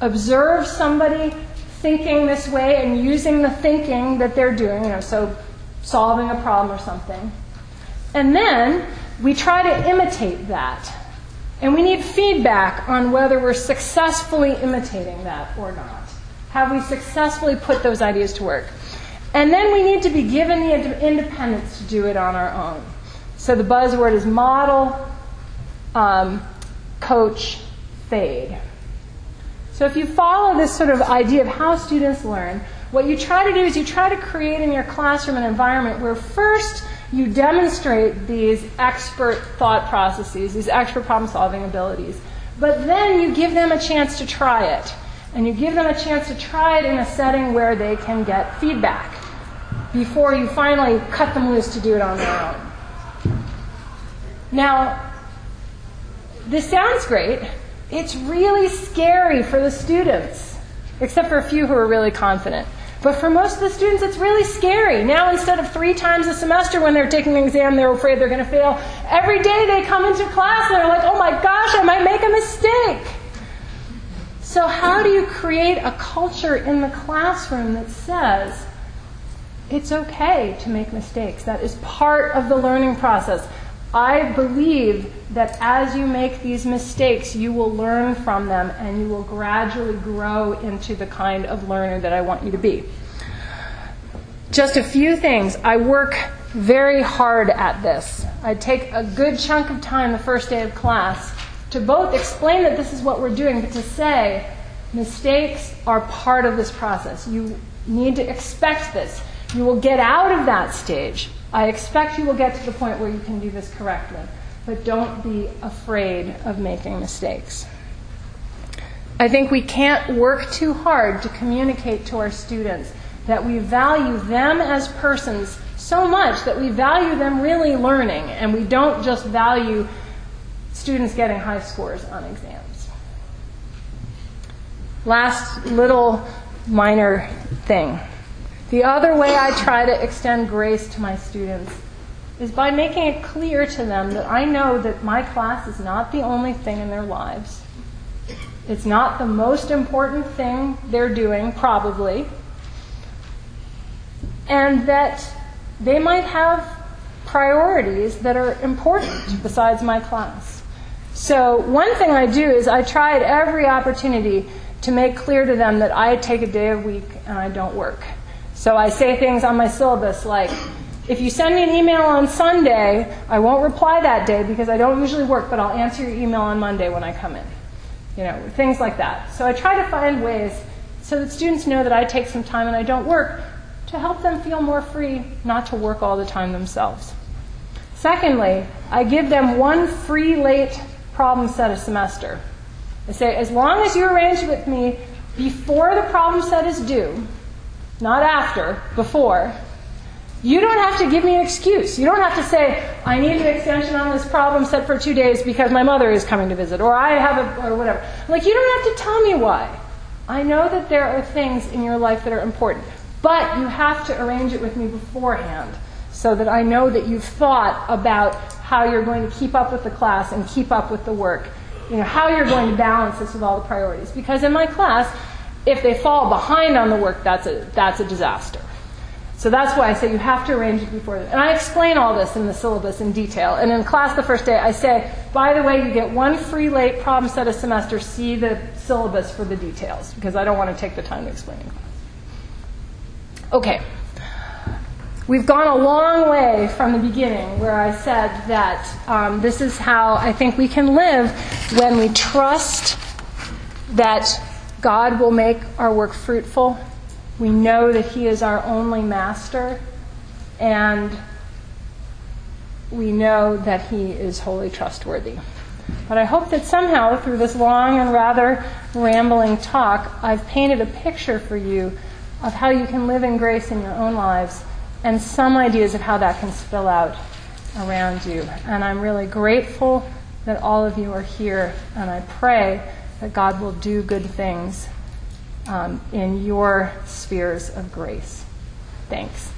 observe somebody thinking this way and using the thinking that they're doing. You know, so solving a problem or something. And then we try to imitate that. And we need feedback on whether we're successfully imitating that or not. Have we successfully put those ideas to work? And then we need to be given the independence to do it on our own. So the buzzword is model, um, coach, fade. So if you follow this sort of idea of how students learn, what you try to do is you try to create in your classroom an environment where first you demonstrate these expert thought processes, these expert problem-solving abilities, but then you give them a chance to try it. And you give them a chance to try it in a setting where they can get feedback before you finally cut them loose to do it on their own. Now, this sounds great. It's really scary for the students, except for a few who are really confident. But for most of the students, it's really scary. Now, instead of three times a semester when they're taking an exam, they're afraid they're going to fail. Every day they come into class and they're like, oh my gosh, I might make a mistake. So how do you create a culture in the classroom that says it's okay to make mistakes? That is part of the learning process. I believe that as you make these mistakes, you will learn from them and you will gradually grow into the kind of learner that I want you to be. Just a few things. I work very hard at this. I take a good chunk of time the first day of class to both explain that this is what we're doing, but to say mistakes are part of this process. You need to expect this. You will get out of that stage. I expect you will get to the point where you can do this correctly, but don't be afraid of making mistakes. I think we can't work too hard to communicate to our students that we value them as persons so much that we value them really learning, and we don't just value students getting high scores on exams. Last little minor thing. The other way I try to extend grace to my students is by making it clear to them that I know that my class is not the only thing in their lives. It's not the most important thing they're doing, probably. And that they might have priorities that are important besides my class. So one thing I do is I try at every opportunity to make clear to them that I take a day a week and I don't work. So I say things on my syllabus like, if you send me an email on Sunday, I won't reply that day because I don't usually work, but I'll answer your email on Monday when I come in. You know, things like that. So I try to find ways so that students know that I take some time and I don't work to help them feel more free not to work all the time themselves. Secondly, I give them one free late problem set a semester. I say, as long as you arrange with me before the problem set is due, not after, before, you don't have to give me an excuse. You don't have to say, I need an extension on this problem set for two days because my mother is coming to visit, or I have a, or whatever. Like, you don't have to tell me why. I know that there are things in your life that are important, but you have to arrange it with me beforehand so that I know that you've thought about how you're going to keep up with the class and keep up with the work. You know, how you're going to balance this with all the priorities. Because in my class, if they fall behind on the work, that's a that's a disaster. So that's why I say you have to arrange it before. And I explain all this in the syllabus in detail. And in class the first day, I say, by the way, you get one free late problem set a semester. See the syllabus for the details, because I don't want to take the time to explain in class. Okay. We've gone a long way from the beginning where I said that um, this is how I think we can live when we trust that God will make our work fruitful. We know that He is our only master, and we know that He is wholly trustworthy. But I hope that somehow, through this long and rather rambling talk, I've painted a picture for you of how you can live in grace in your own lives, and some ideas of how that can spill out around you. And I'm really grateful that all of you are here, and I pray that God will do good things um, in your spheres of grace. Thanks.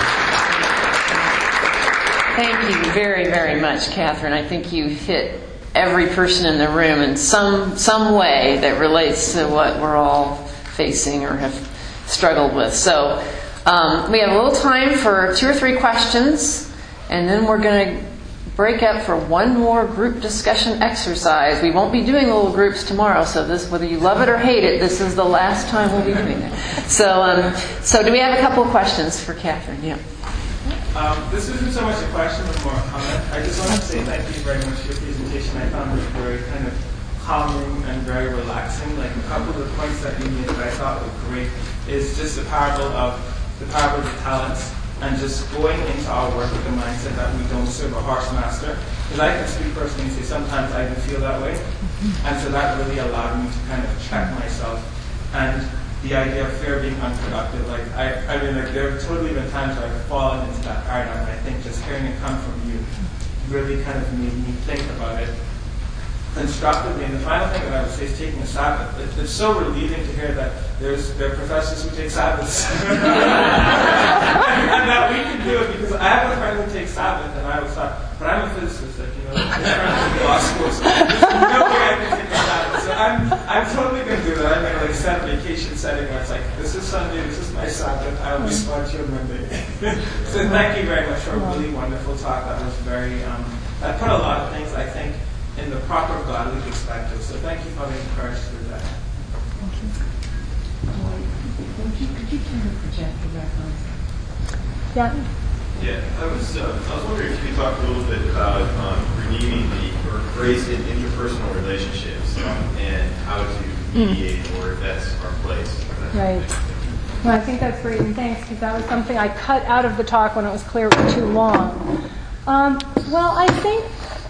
Thank you very, very much, Catherine. I think you hit every person in the room in some some way that relates to what we're all facing or have struggled with. So um, we have a little time for two or three questions, and then we're going to break up for one more group discussion exercise. We won't be doing little groups tomorrow, so this, whether you love it or hate it, this is the last time we'll be doing it. So, um, so do we have a couple of questions for Catherine? Yeah. Um, this isn't so much a question, but more a comment. I just want to say thank you very much for your presentation. I found it very kind of calming and very relaxing. Like a couple of the points that you made that I thought were great is just the parable of the parable of the talents, and just going into our work with the mindset that we don't serve a harsh master. Because I can speak personally and say sometimes I do feel that way. And so that really allowed me to kind of check myself. And the idea of fear being unproductive, like I, I mean, like there have totally been times where I've fallen into that paradigm. And I think just hearing it come from you really kind of made me think about it constructively. And the final thing that I would say is taking a Sabbath. It, it's so relieving to hear that there's there are professors who take Sabbaths. And that we can do it, because I have a friend who takes Sabbath, and I was thought, but I'm a physicist, like, you know, I'm trying to law school, so there's no way I can take a Sabbath. So I'm, I'm totally going to do that. I'm going to like set a vacation setting where it's like, this is Sunday, this is my Sabbath, I'll respond to you on Monday. So thank you very much for a really wonderful talk. That was very, um, that put a lot of things, I think, in the proper godly perspective. So thank you for being encouraged through that. Thank you. Could you, could you turn the projector back on? Yeah. Yeah, I was, uh, I was wondering if you could talk a little bit about um, redeeming the or grace in interpersonal relationships um, and how to mediate, mm. or if that's our place. Right. Well, I think that's great, and thanks, because that was something I cut out of the talk when it was clear it was too long. Um, well, I think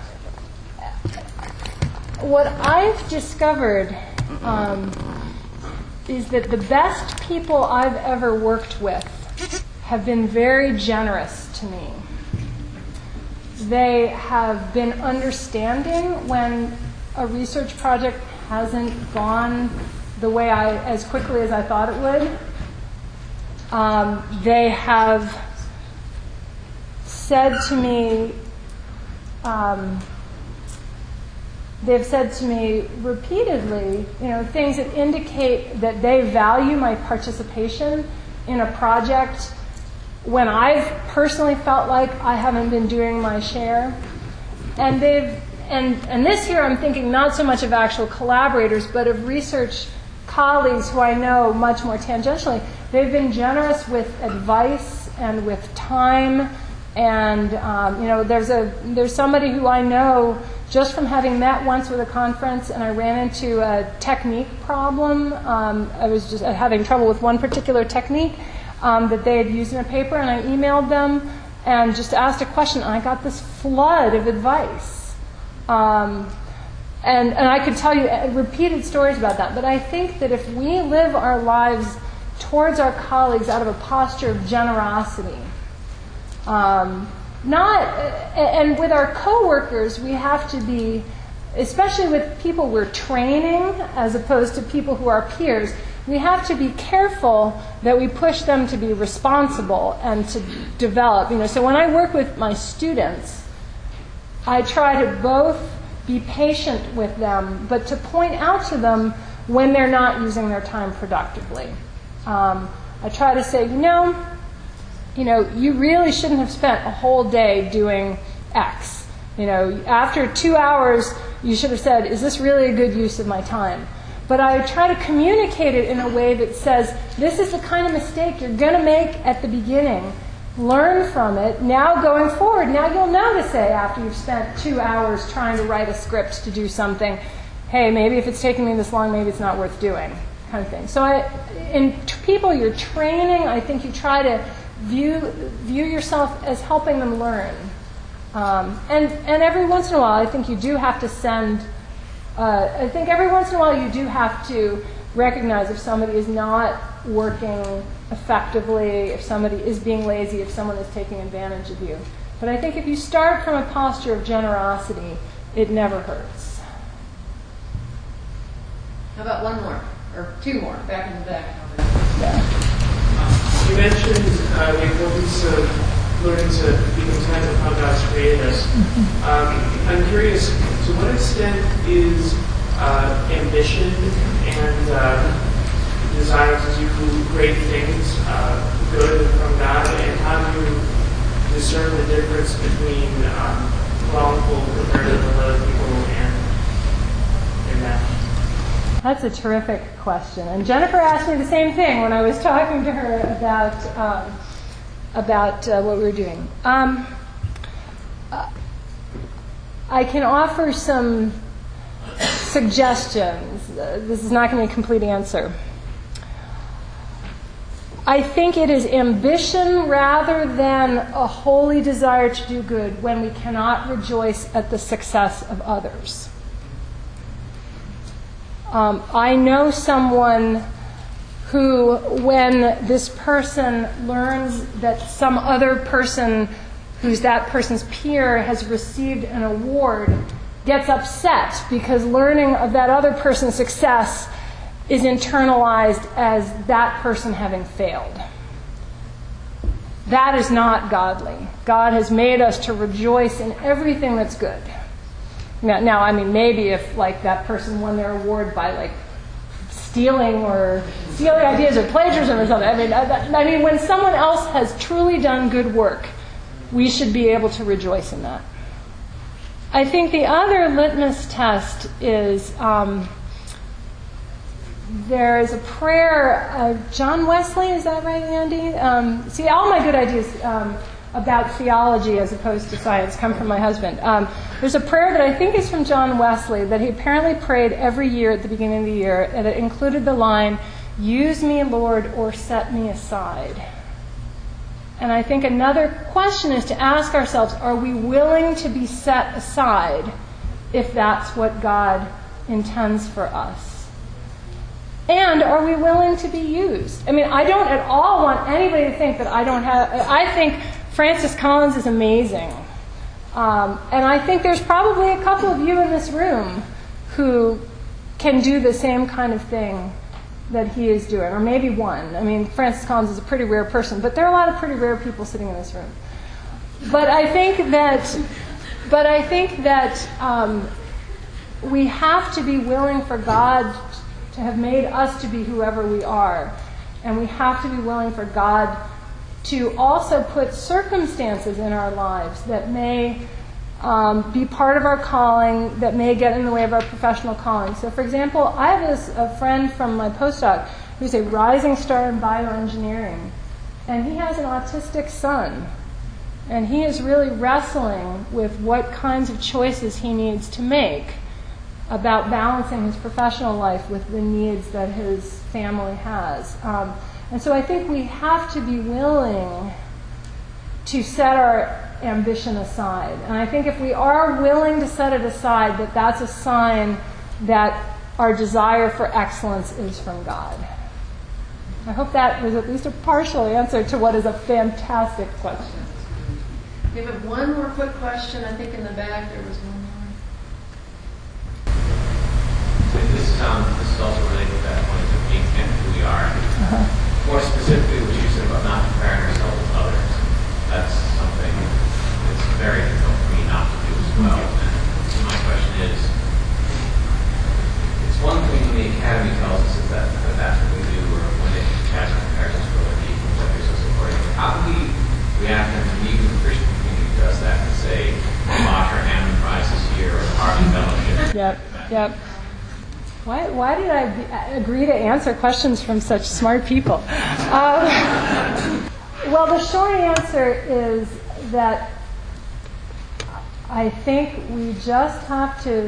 what I've discovered um, is that the best people I've ever worked with have been very generous to me. They have been understanding when a research project hasn't gone the way I, as quickly as I thought it would. Um, they have said to me, um, they've said to me repeatedly, you know, things that indicate that they value my participation in a project when I've personally felt like I haven't been doing my share. And they've, and, and this here I'm thinking not so much of actual collaborators, but of research colleagues who I know much more tangentially. They've been generous with advice and with time. And, um, you know, there's a there's somebody who I know just from having met once with a conference, and I ran into a technique problem. Um, I was just having trouble with one particular technique um, that they had used in a paper, and I emailed them and just asked a question, and I got this flood of advice. Um, and, and I could tell you repeated stories about that. But I think that if we live our lives towards our colleagues out of a posture of generosity, Um, not, and with our coworkers, we have to be, especially with people we're training as opposed to people who are peers, we have to be careful that we push them to be responsible and to develop. You know, so when I work with my students, I try to both be patient with them, but to point out to them when they're not using their time productively. Um, I try to say, you know, You know, you really shouldn't have spent a whole day doing X. You know, after two hours, you should have said, is this really a good use of my time? But I try to communicate it in a way that says, this is the kind of mistake you're going to make at the beginning. Learn from it. Now going forward, now you'll know to say after you've spent two hours trying to write a script to do something, hey, maybe if it's taking me this long, maybe it's not worth doing, kind of thing. So I, in t- people you're training, I think you try to View view yourself as helping them learn, um, and and every once in a while, I think you do have to send. Uh, I think every once in a while you do have to recognize if somebody is not working effectively, if somebody is being lazy, if someone is taking advantage of you. But I think if you start from a posture of generosity, it never hurts. How about one more or two more? Back in the back. Yeah. You mentioned uh, the importance of learning to be content with how God's created us. Um, I'm curious, to what extent is uh, ambition and uh, desire to do great things uh, good from God, and how do you discern the difference between um, wrongful comparative with other people and, and that? That's a terrific question. And Jennifer asked me the same thing when I was talking to her about um, about uh, what we were doing. Um, uh, I can offer some suggestions. Uh, this is not going to be a complete answer. I think it is ambition rather than a holy desire to do good when we cannot rejoice at the success of others. Um, I know someone who, when this person learns that some other person who's that person's peer has received an award, gets upset because learning of that other person's success is internalized as that person having failed. That is not godly. God has made us to rejoice in everything that's good. Now, now, I mean, maybe if like that person won their award by like stealing or stealing ideas or plagiarism or something. I mean, I, I mean, when someone else has truly done good work, we should be able to rejoice in that. I think the other litmus test is um, there is a prayer. Uh, John Wesley, is that right, Andy? Um, see, all my good ideas um, about theology as opposed to science come from my husband. Um, there's a prayer that I think is from John Wesley that he apparently prayed every year at the beginning of the year, and it included the line, "Use me, Lord, or set me aside." And I think another question is to ask ourselves, are we willing to be set aside if that's what God intends for us? And are we willing to be used? I mean, I don't at all want anybody to think that I don't have... I think Francis Collins is amazing. Um, and I think there's probably a couple of you in this room who can do the same kind of thing that he is doing, or maybe one. I mean, Francis Collins is a pretty rare person, but there are a lot of pretty rare people sitting in this room. But I think that, but I think that um, we have to be willing for God to have made us to be whoever we are, and we have to be willing for God to also put circumstances in our lives that may um, be part of our calling, that may get in the way of our professional calling. So, for example, I have this, a friend from my postdoc who's a rising star in bioengineering, and he has an autistic son, and he is really wrestling with what kinds of choices he needs to make about balancing his professional life with the needs that his family has. Um, and so I think we have to be willing to set our ambition aside. And I think if we are willing to set it aside, that that's a sign that our desire for excellence is from God. I hope that was at least a partial answer to what is a fantastic question. We have one more quick question. I think in the back there was one more. So this is, um, this is also related to that point of being and who we are. Uh-huh. More specifically, what you said about not comparing ourselves with others. That's something that's very difficult for me not to do as well. And so my question is, it's one thing when the Academy tells us that, that that's what we do, or when it has compares us with other people, that makes us according. How do we react when even the Christian community does that and say, the Mosher Hammond Prize is here, or the Harvey Fellowship? Yep, yep. Why, why did I be, agree to answer questions from such smart people? Um, well, the short answer is that I think we just have to...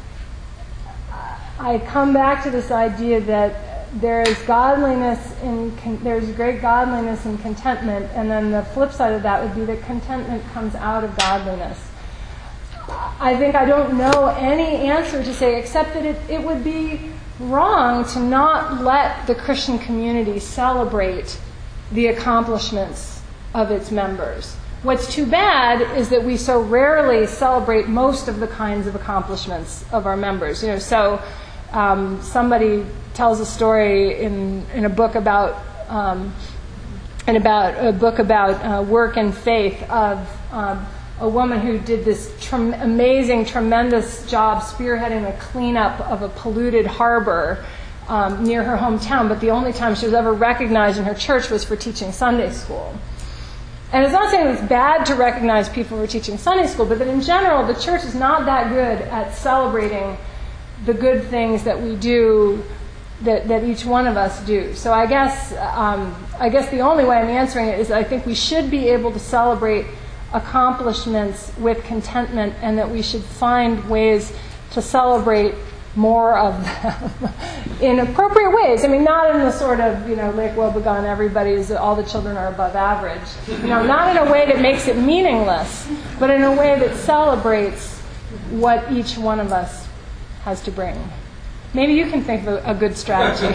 I come back to this idea that there is godliness in con- there's great godliness in contentment, and then the flip side of that would be that contentment comes out of godliness. I think I don't know any answer to say except that it, it would be wrong to not let the Christian community celebrate the accomplishments of its members. What's too bad is that we so rarely celebrate most of the kinds of accomplishments of our members. You know, so um, somebody tells a story in, in a book about um, and about a book about uh, work and faith of um, a woman who did this trem- amazing, tremendous job spearheading the cleanup of a polluted harbor um, near her hometown, but the only time she was ever recognized in her church was for teaching Sunday school. And it's not saying it's bad to recognize people who are teaching Sunday school, but that in general, the church is not that good at celebrating the good things that we do, that, that each one of us do. So I guess um, I guess the only way I'm answering it is that I think we should be able to celebrate accomplishments with contentment, and that we should find ways to celebrate more of them in appropriate ways. I mean, not in the sort of, you know, Lake Wobegon, everybody is, all the children are above average. You know, not in a way that makes it meaningless, but in a way that celebrates what each one of us has to bring. Maybe you can think of a, a good strategy.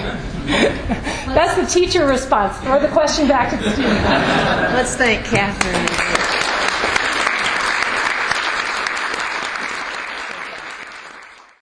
That's the teacher response. Throw the question back to the student. Let's thank Catherine.